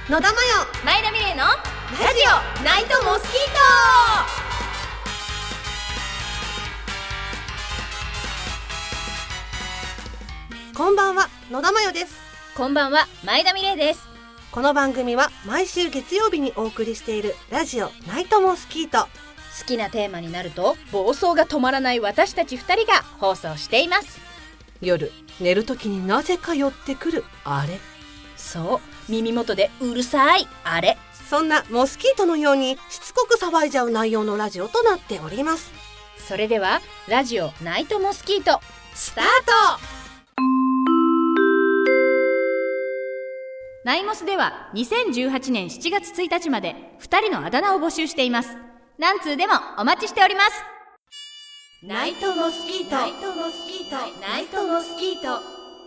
野田真前田美玲のラジオナイトモスキー代。こんばんは、野田真代です。 ト。こんばんは、前田美玲です。 この番組は毎週月曜日にお送りしているラジオナイトモスキート。 好きなテーマになると暴走が止まらない私たち2人が放送しています。 夜寝るときになぜか寄ってくるあれ、 そう、耳元でうるさいあれ。 そんなモスキートのようにしつこく騒いじゃう内容のラジオとなっております。 それではラジオナイトモスキートスタート。ナイモスでは2018年7月1日まで2人のあだ名を募集しています。何通でもお待ちしております。 ナイトモスキート、ナイトモスキート、ナイトモスキート。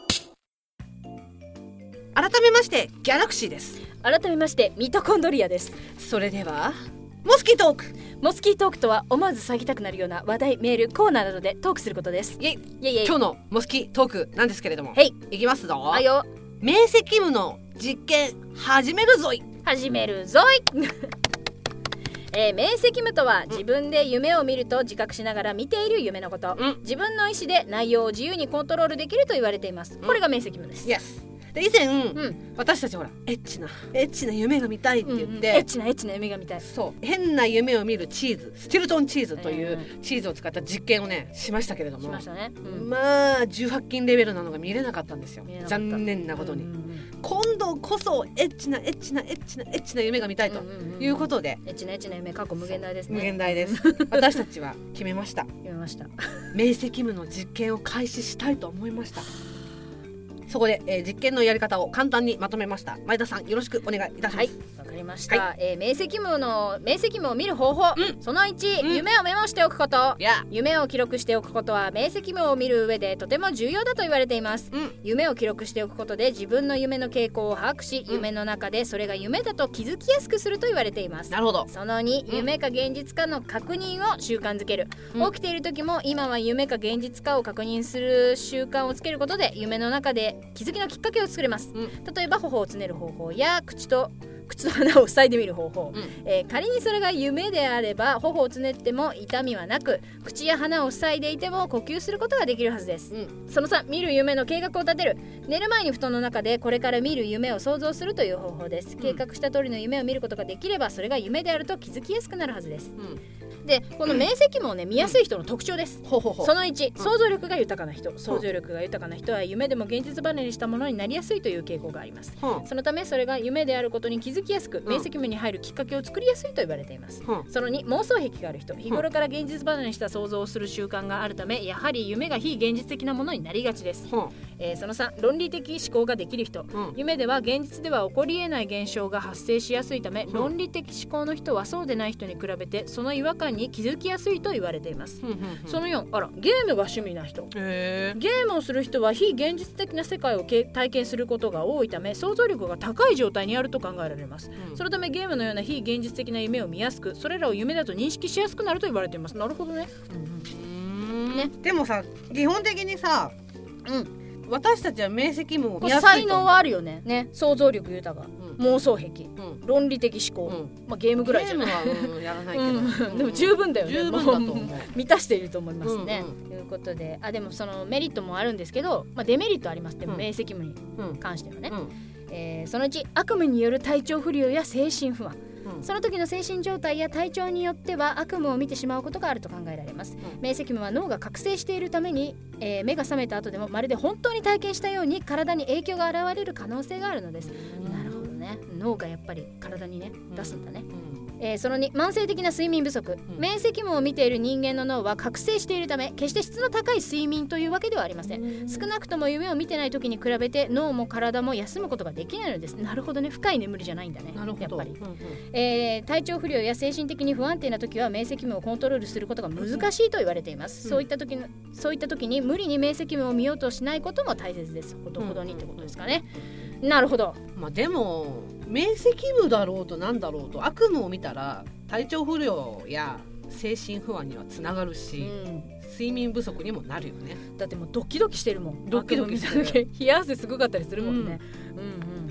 改めましてギャラクシーです。 改めましてミトコンドリアです。 それではモスキートーク。 モスキートークとは思わず騒ぎたくなるような話題、メール、コーナーなどでトークすることです。 イエイイエイ。今日のモスキートークなんですけれども、 へい、 いきますぞ。 はいよ。 明晰夢の実験始めるぞい。 始めるぞい明晰夢とは自分で夢を見ると自覚しながら見ている夢のこと、自分の意思で内容を自由にコントロールできると言われています。これが明晰夢です。 Yes。で以前、私たちほらエッチな夢が見たいって言って、 エッチな夢が見たい。 そう変な夢を見るチーズ、スティルトンチーズというチーズを使った実験をねしましたけれども、 しましたね。 まあ18禁レベルなのが見れなかったんですよ。残念なことに、今度こそエッチな夢が見たいということで、 エッチな夢過去無限大ですね。 無限大です私たちは決めました。明晰夢の実験を開始したいと思いました。そこで、実験のやり方を簡単にまとめました。前田さんよろしくお願いいたします。はい、 わかりました。明晰夢を見る方法、その1、夢をメモしておくこと。夢を記録しておくことは明晰夢を見る上でとても重要だと言われています。夢を記録しておくことで自分の夢の傾向を把握し、夢の中でそれが夢だと気づきやすくすると言われています。 なるほど。 その2、夢か現実かの確認を習慣づける。起きている時も今は夢か現実かを確認する習慣をつけることで夢の中で気づきのきっかけを作れます。例えば頬をつねる方法や口の穴を塞いでみる方法、仮にそれが夢であれば頬をつねっても痛みはなく、口や鼻を塞いでいても呼吸することができるはずです。その3、見る夢の計画を立てる。寝る前に布団の中でこれから見る夢を想像するという方法です。計画した通りの夢を見ることができればそれが夢であると気づきやすくなるはずです。でこの明晰夢をね見やすい人の特徴です。その1、想像力が豊かな人。想像力が豊かな人は夢でも現実離れしたものになりやすいという傾向があります。そのためそれが夢であることに気づきやすく、明晰夢に入るきっかけを作りやすいと言われています。その2、妄想癖がある人。日頃から現実離れした想像をする習慣があるため、やはり夢が非現実的なものになりがちです。その3、論理的思考ができる人。夢では現実では起こり得ない現象が発生しやすいため、論理的思考の人はそうでない人に比べてその違和感に気づきやすいと言われています。その4、ゲームが趣味な人。ゲームをする人は非現実的な世界を体験することが多いため、想像力が高い状態にあると考えられます。そのためゲームのような非現実的な夢を見やすく、それらを夢だと認識しやすくなると言われています。なるほどね。 でもさ、基本的にさ、私たちは明晰夢を見やすいと。 才能はあるよね。想像力豊か、妄想癖、論理的思考、ゲームぐらいじゃない。 ゲームはやらないけど、 でも十分だよね。 十分だと思う。 満たしていると思いますね。ということで、でもそのメリットもあるんですけど、デメリットあります。でも明晰夢に関してはね、その1、悪夢による体調不良や精神不安。その時の精神状態や体調によっては悪夢を見てしまうことがあると考えられます。明晰夢は脳が覚醒しているために、目が覚めた後でもまるで本当に体験したように体に影響が現れる可能性があるのです。なるほどね。脳がやっぱり体にね出すんだね。その2、慢性的な睡眠不足。明晰夢を見ている人間の脳は覚醒しているため、決して質の高い睡眠というわけではありません。少なくとも夢を見てない時に比べて脳も体も休むことができないのです。なるほどね。深い眠りじゃないんだね。やっぱり、体調不良や精神的に不安定な時は明晰夢をコントロールすることが難しいと言われています。そういった時に無理に明晰夢を見ようとしないことも大切です。ほどほどにってことですかね。なるほど。 でも明晰夢だろうとなんだろうと悪夢を見たら体調不良や精神不安にはつながるし、睡眠不足にもなるよね。 だってもうドキドキしてるもん。 ドキドキしてる。 冷や汗すごかったりするもんね。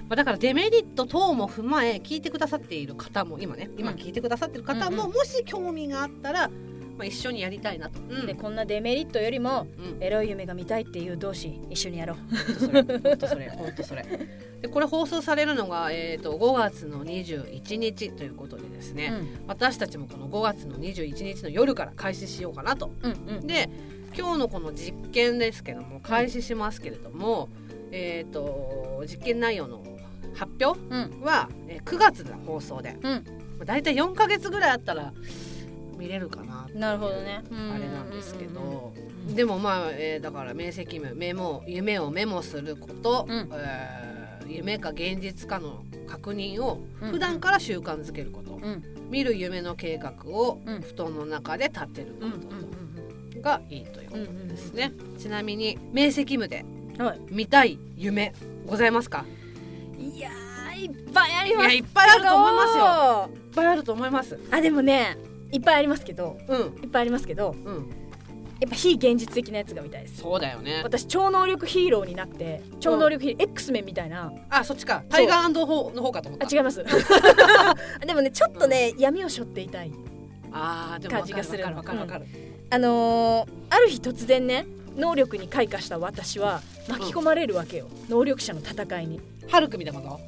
だからデメリット等も踏まえ聞いてくださっている方も今聞いてくださっている方も、もし興味があったら、一緒にやりたいなと、 でこんなデメリットよりも、エロい夢が見たいっていう同士一緒にやろう。 ほんとそれでこれ放送されるのが、5月の21日ということでですね、私たちもこの5月の21日の夜から開始しようかなと、で今日のこの実験ですけども開始しますけれども、実験内容の発表は、9月の放送で、だいたい4ヶ月ぐらいあったら見れるかな。 なるほどね。 あれなんですけど、でもだから明晰夢夢をメモすること、夢か現実かの確認を普段から習慣づけること、見る夢の計画を布団の中で立てることがいいということですね。ちなみに明晰夢で見たい夢ございますか？ いやいっぱいあります。 いっぱいあると思いますよ。いっぱいあると思います。 でもね、いっぱいありますけど、やっぱ非現実的なやつが見たいです。 そうだよね。 私超能力ヒーローになって超能力ヒーロー、X メンみたいな。 そっちか。タイガー&の方かと思った。 違います。でもねちょっとね、闇を背負っていたい感じがする。わかる。ある日突然ね、能力に開花した私は巻き込まれるわけよ、能力者の戦いに。 ハルクみたいなこと？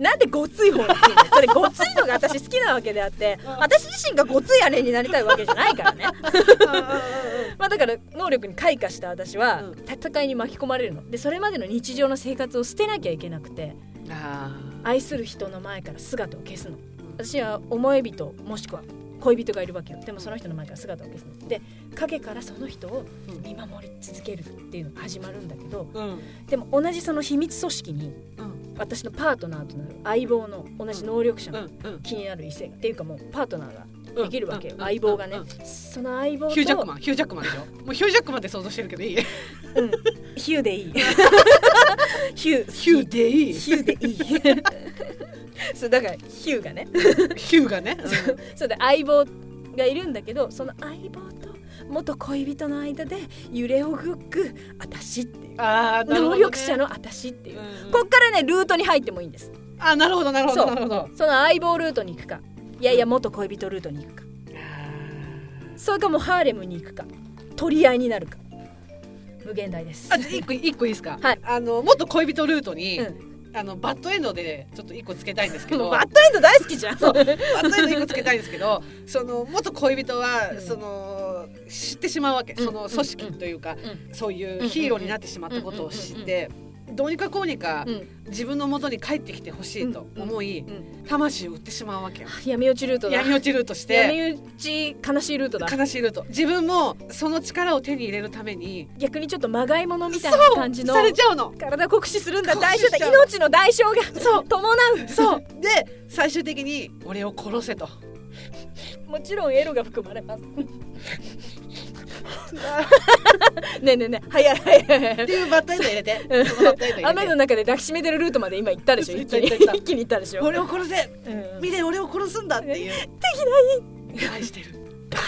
なんでごつい方が好きなの？それごついのが私好きなわけであって、私自身がごついあれになりたいわけじゃないからね。だから能力に開花した私は戦いに巻き込まれるので、それまでの日常の生活を捨てなきゃいけなくて、愛する人の前から姿を消すの。私は思い人もしくは恋人がいるわけよ。でもその人の前から姿を消すので、影からその人を見守り続けるっていうのが始まるんだけど、でも同じその秘密組織に、私のパートナーとなる相棒の同じ能力者の気になる異性っていうか、もうパートナーができるわけよ、相棒がね。その相棒とヒュージャックマンでしょ。もうヒュージャックマンで想像してるけどいい？ ヒューでいい。ヒューでいい。そうだからヒューがねそうで相棒がいるんだけど、その相棒と元恋人の間で揺れ動く私っていう、能力者の私っていう、こっからねルートに入ってもいいんです。 なるほど。その相棒ルートに行くか、いや元恋人ルートに行くか、それかもうハーレムに行くか、取り合いになるか、無限大です。 一個いいですか？ はい。 元恋人ルートに、バッドエンドでちょっと1個つけたいんですけど。 バッドエンド大好きじゃん。 バッドエンド1個つけたいんですけど、その元恋人は、知ってしまうわけ、その組織というか、そういうヒーローになってしまったことを知って、どうにかこうにか自分の元に帰ってきてほしいと思い、魂を売ってしまうわけよ。 闇落ちルートだ。 闇落ちルートして、 闇落ち悲しいルートだ。 悲しいルート。自分もその力を手に入れるために逆にちょっとまがいものみたいな感じのされちゃうの。 体酷使するんだ。代償だ。命の代償が伴う。 そうで最終的に俺を殺せと。 もちろんエロが含まれます。ねえ早いっていうバッドエンド入れて。 雨の中で抱きしめてるルートまで今行ったでしょ。一気に行ったでしょ。 俺を殺せ、見て俺を殺すんだっていう。できない。 愛してる。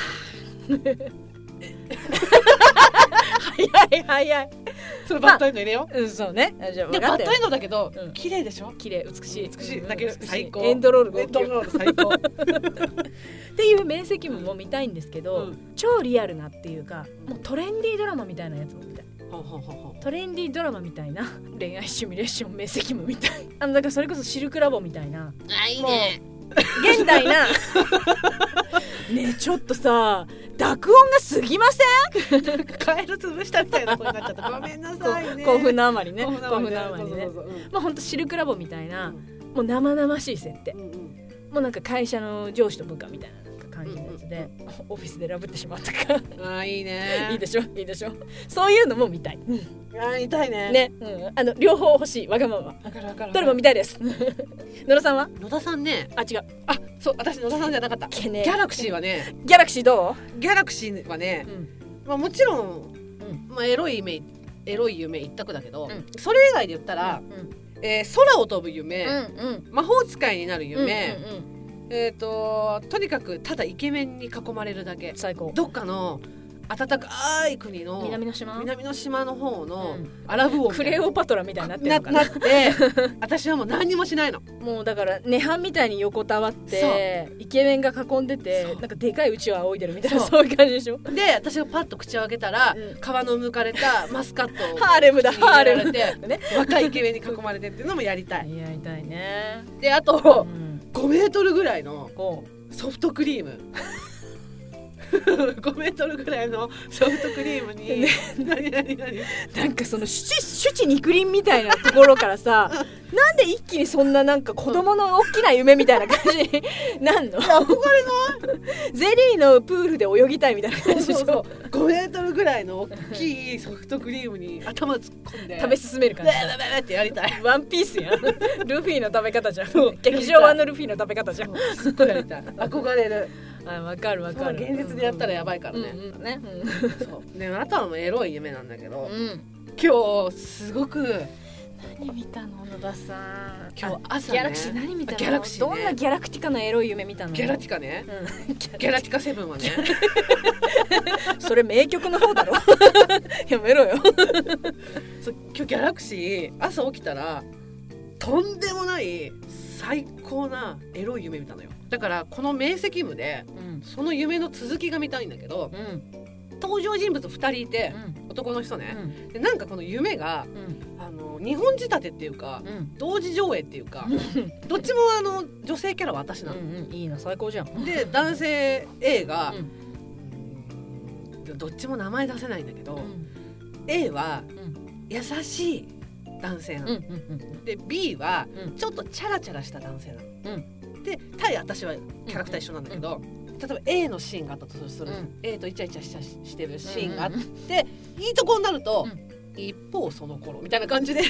早い。 それバッドエンド入れよう。 そうね。 でバッドエンドだけど綺麗でしょ。 綺麗、美しいだけど最高。 エンドロール最高。 っていう明晰夢も見たいんですけど、超リアルなっていうか、もうトレンディードラマみたいなやつも見たい。トレンディードラマみたいな恋愛シミュレーション明晰夢みたい。だからそれこそシルクラボみたいな。 いいね。 現代なね。ちょっとさ、濁音が過ぎません？ カエル潰したみたいな声になっちゃった。ごめんなさいね。 興奮のあまりね。まあほんとシルクラボみたいな、もう生々しい設定。もうなんか会社の上司と部下みたいな感じのやつで、オフィスでラブってしまったか。 いいね。 いいでしょ。そういうのも見たい。 見たいね。 両方欲しい。わがまま。どれも見たいです。野田さんは？ 野田さんね。 違う。 そう、私野田さんじゃなかった。ギャラクシーはね。 ギャラクシーどう？ ギャラクシーはね、もちろんエロい夢一択だけど、それ以外で言ったら、空を飛ぶ夢、魔法使いになる夢、とにかくただイケメンに囲まれるだけ。 最高。 どっかの暖かい国の南の島の方のアラブ王クレオパトラみたいになってるのかなって私はもう何にもしないの。 もうだから涅槃みたいに横たわってイケメンが囲んでてなんかでかいうちわ仰いでるみたいなそういう感じでしょ。 で私がパッと口を開けたら、皮の剥かれたマスカットをハーレムだハーレムで、ね、若いイケメンに囲まれてっていうのもやりたい。 やりたいね。 であと、5メートルぐらいのソフトクリーム5メートルぐらいのソフトクリームに、何なんかその朱地肉林みたいなところからさなんで一気にそんななんか子供の大きな夢みたいな感じになんの。 憧れないゼリーのプールで泳ぎたいみたいな感じでしょ。そう 5メートルぐらいの大きいソフトクリームに頭突っ込んで食べ進める感じってやりたい。 ワンピースやんルフィの食べ方じゃん。劇場版のルフィの食べ方じゃん。 すっごいやりたい。憧れる。 わかる現実でやったらやばいからね。そうね、あとはもうエロい夢なんだけど、今日すごく何見たの野田さん。 今日朝ねギャラクシー何見たの。 ギャラクシーね、 どんなギャラクティカのエロい夢見たの。 ギャラティカね、ギャラティカ7はねそれ名曲の方だろやめろよそう今日ギャラクシー朝起きたらとんでもない最高なエロい夢見たのよ。だからこの明晰夢で、その夢の続きが見たいんだけど、登場人物2人いて、男の人ね、でなんかこの夢が、2本仕立てっていうか、同時上映っていうかどっちも女性キャラは私なの、 いいな最高じゃん。 で男性 A が、どっちも名前出せないんだけど、A は優しい男性なの、で B はちょっとチャラチャラした男性なの、で対私はキャラクター一緒なんだけど、例えば A のシーンがあったとする、A とイチャイチャしてるシーンがあって、いいとこになると、一方その頃みたいな感じで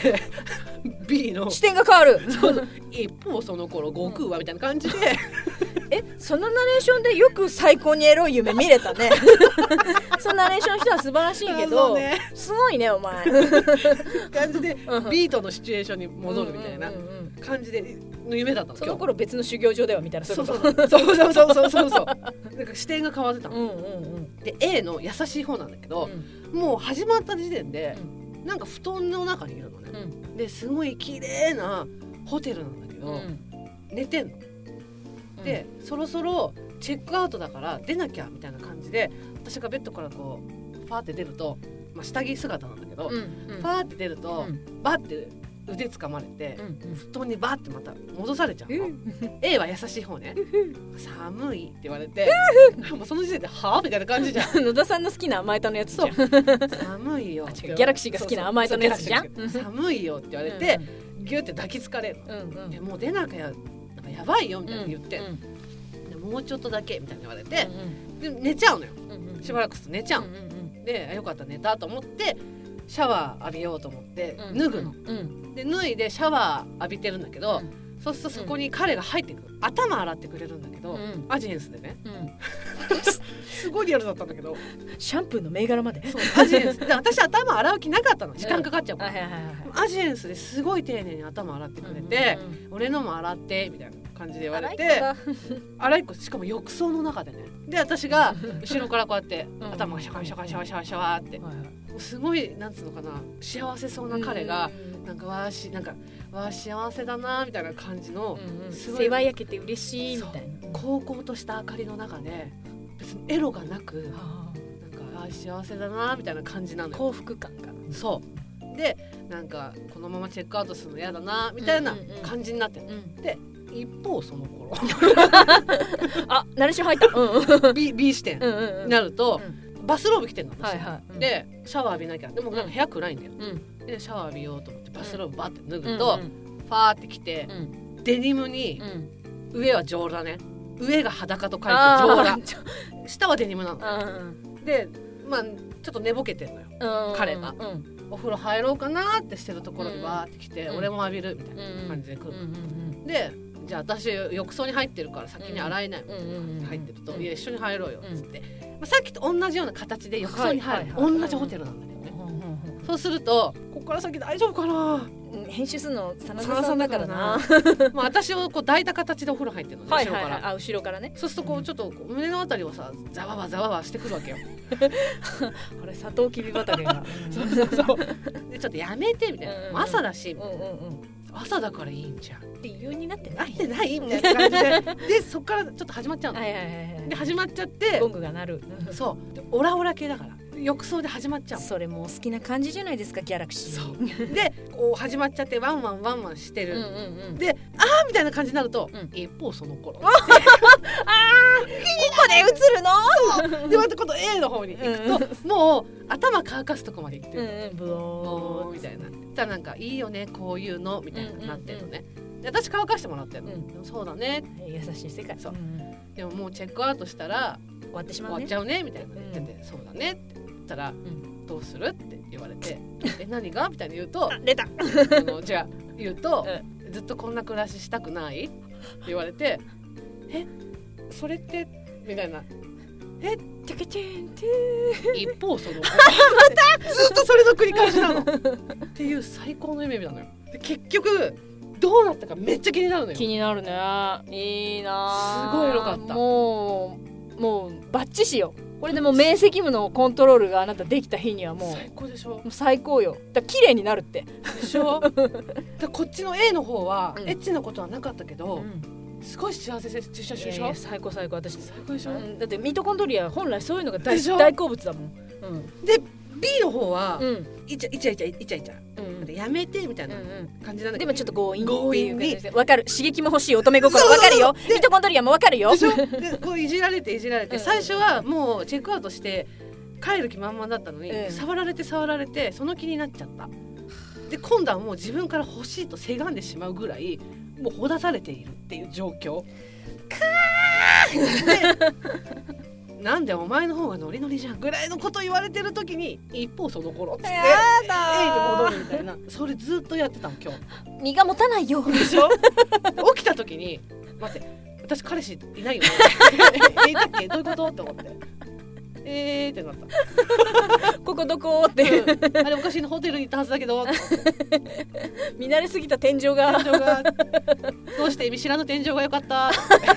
B の視点が変わる一方その頃悟空はみたいな感じでそのナレーションでよく最高にエロい夢見れたねそのナレーションの人は素晴らしいけど、すごいねお前感じでビートのシチュエーションに戻るみたいな感じでの夢だったの。 その頃別の修行場ではみたいな。そうなんか視点が変わってたの、で A の優しい方なんだけど、もう始まった時点で、なんか布団の中にいるのね、ですごい綺麗なホテルなんだけど、寝てんの、でそろそろチェックアウトだから出なきゃみたいな感じで、私がベッドからこうパーって出ると、下着姿なんだけど、パーって出ると、バッて腕掴まれて、布団にバッてまた戻されちゃうのA は優しい方ね寒いって言われてもうその時点ではぁみたいな感じじゃん野田さんの好きな甘えたのやつじゃん寒いよギャラクシーが好きな甘えたのやつじゃん寒いよって言われて、ギュって抱きつかれる、でもう出なきゃなんかやばいよみたいに言って、でもうちょっとだけみたいに言われて、で寝ちゃうのよ、しばらくすると寝ちゃうの、でよかった寝たと思ってシャワー浴びようと思って脱ぐの、で脱いでシャワー浴びてるんだけど、そうするとそこに彼が入ってくる、頭洗ってくれるんだけど、アジエンスでね、すごいリアルだったんだけど、 シャンプーの銘柄までそうアジエンスで、私頭洗う気なかったの、時間かかっちゃうから、アジエンスですごい丁寧に頭洗ってくれて、俺のも洗ってみたいな感じで言われて、洗いっこ、しかも浴槽の中でね、で私が後ろからこうやって頭がシャカシャカシャワシャワシャワって、すごいなんつうのかな、幸せそうな彼がなんかわー幸せだなみたいな感じの、 すごい世話焼けて嬉しいみたいな、 高校とした明かりの中で別にエロがなく、なんか幸せだなみたいな感じなのよ、 幸福感が。 そうで、なんかこのままチェックアウトするの嫌だなみたいな感じになってる、で一方その頃あ、ナレーション入った、 B 視点になると、バスローブ着てんの私、でシャワー浴びなきゃ、でもなんか部屋暗いんだよ、でシャワー浴びようと思ってバスローブバッて脱ぐと、ファーって着て、デニムに、上は上裸ね、上が裸と書いて上裸、下はデニムなの、でまあちょっと寝ぼけてんのよ、彼が、お風呂入ろうかなってしてるところにバーって来て、俺も浴びるみたいな感じで来る、でじゃあ私浴槽に入ってるから先に洗えないもん、入ってると、いや一緒に入ろうよっつって、さっきと同じような形で浴槽に入る、同じホテルなんだけどね、そうするとここから先大丈夫かな編集するの真田さんだからなまあ私をこう抱いた形でお風呂入ってるのね、 はいはいはい、 後ろから。 後ろからね。 そうするとこうちょっと胸のあたりをさざわわざわわしてくるわけよあれサトウキビ畑がそうでちょっとやめてみたいな、朝だし、朝だからいいんじゃんっていうようになってないみたいな感じででそっからちょっと始まっちゃうの、で始まっちゃってゴングが鳴るそうでオラオラ系だから浴槽で始まっちゃう。 それもう好きな感じじゃないですか、ギャラクシーでこう始まっちゃってワンワンしてる、でみたいな感じになると、一方その頃ここで映るのでまた今度 A の方に行くと、もう頭乾かすとこまで行ってる、ブオーみたいな。たらなんかいいよねこういうのみたいななってるのね。で私乾かしてもらってるの、そうだね、 優しい世界。そうでももうチェックアウトしたら終わってしまうね、 終わっちゃうねみたいな言ってて、そうだねって言ったら、どうするって言われて何がみたいに言うと出たじゃあ言うと、ずっとこんな暮らししたくないって言われて、それってみたいな、 テケチェンテ一方そのまたずっとそれの繰り返しなのっていう最高の夢なのよ。で結局どうなったかめっちゃ気になるのよ。 気になるね。いいな、 すごいエロかった。 もうバッチシよ。これでもう明晰夢のコントロールがあなたできた日にはもう最高でしょ。もう最高よ。だ綺麗になるってでしょだこっちの A の方は、エッチなことはなかったけど、すごい幸せでしょ。 最高私最高でしょ、 だってミトコンドリア本来そういうのが大好物だもん、 で B の方は、イチャイチャ、やめてみたいな感じなんだけど、 でもちょっと強引っていう感じでわかる。刺激も欲しい乙女心わかるよ。ミトコンドリアもわかるよ。 でしょでこういじられて最初はもうチェックアウトして帰る気満々だったのに、触られてその気になっちゃった。で今度はもう自分から欲しいとせがんでしまうぐらいもうほだされているっていう状況。なんでお前の方がノリノリじゃんぐらいのこと言われてる時に一方その頃っつってやだ A に戻るみたいな、それずっとやってたの今日。 身が持たないよでしょ起きた時に待って私彼氏いないよねいたっけどういうことって思ってってなったここどこって、 あれおかしいのホテルに行ったはずだけど見慣れすぎた天井がどうして見知らぬ天井が良かった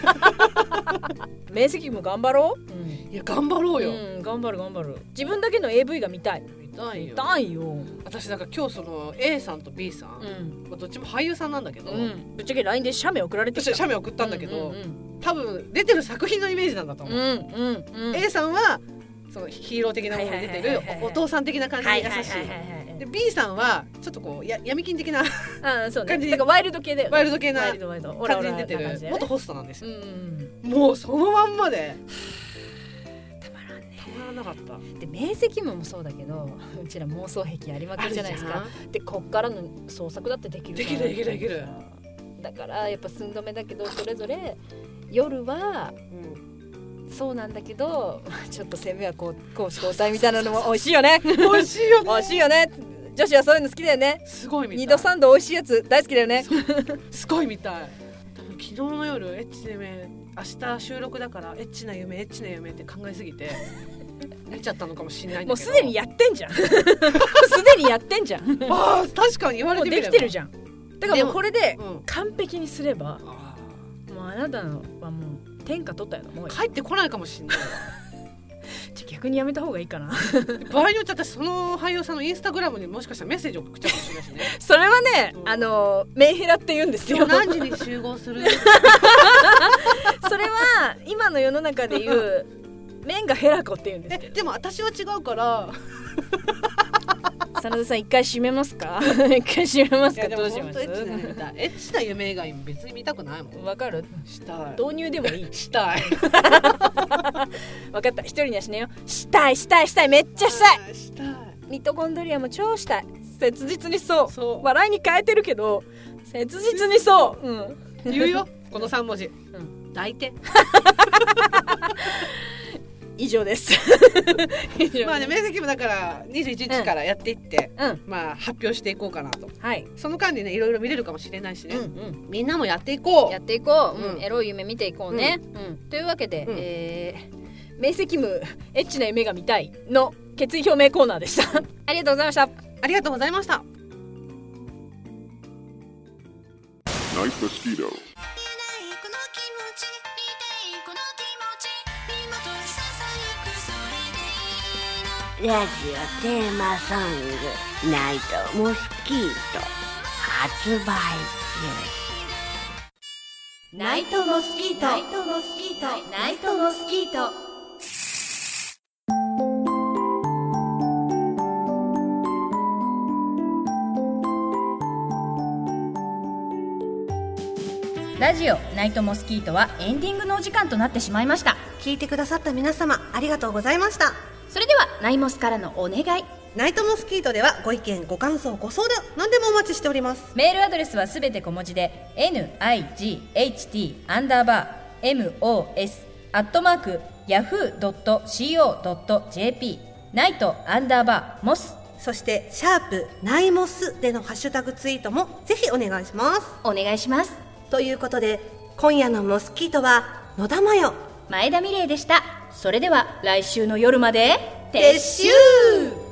明晰夢頑張ろう、 いや頑張ろうよ、 頑張る。自分だけの AV が見たいよ。 私だから今日その A さんと B さん、どっちも俳優さんなんだけど、 ぶっちゃけ LINE で写メ送られてきた。 写メ送ったんだけど、多分出てる作品のイメージなんだと思う。A さんはそのヒーロー的なものに出てるお父さん的な感じで優しい。で B さんはちょっとこう闇金的な感じで、 ワイルド系でワイルド系な感じに出てる元ホストなんですよ。もうそのまんまでたまらなかった。 で明晰夢もそうだけど、うちら妄想癖ありまくりじゃないですか。でこっからの創作だってできる。 できる。 だからやっぱ寸止めだけど、それぞれ夜は、そうなんだけどちょっと攻めはこう交代みたいなのも美味しいよね。美味しいよね。女子はそういうの好きだよね。 すごいみたい。 2度3度美味しいやつ大好きだよね。 すごいみたい。多分昨日の夜エッチな夢、明日収録だからエッチな夢って考えすぎて寝ちゃったのかもしれないんだけど、 もうすでにやってんじゃんあ確かに言われてみればもうできてるじゃん。だからもうこれで完璧にすれば、もうあなたのはもう天下取ったよ。もう帰ってこないかもしれない逆にやめた方がいいかな場合によって私その俳優さんのインスタグラムにもしかしたらメッセージ送っちゃうかもしれないしねそれはね、メンヘラって言うんですよ。 何時に集合するそれは今の世の中でいう麺がヘラコって言うんですけど、 でも私は違うから真田さん一回閉めますかどうします？ エッチな夢以外に別に見たくないもん。 わかる？ したい。 導入でもいい。 したいわかった。一人にはしねよ。したいめっちゃしたい。 したい。 ミトコンドリアも超したい。切実にそう。笑いに変えてるけど切実にそう。 言うよこの3文字。抱いて以上ですまあね、明晰夢だから21日からやっていって、まあ発表していこうかなと。その間にねいろいろ見れるかもしれないしね、みんなもやっていこう。 エロい夢見ていこうね。というわけで、明晰夢エッチな夢が見たいの決意表明コーナーでしたありがとうございました。 ありがとうございました。 ラジオテーマソングナイトモスキート発売中。 ナイトモスキート、ナイトモスキート、ナイトモスキート。ラジオナイトモスキートはエンディングのお時間となってしまいました。 聞いてくださった皆様ありがとうございました。 それではナイモスからのお願い。 ナイトモスキートではご意見ご感想ご相談何でもお待ちしております。 メールアドレスはすべて小文字で night_mos@yahoo.co.jp ナイト_モス、 そしてシャープナイモスでのハッシュタグツイートもぜひお願いします。 お願いします。 ということで今夜のモスキートは野田真代、 前田美玲でした。それでは来週の夜まで撤収。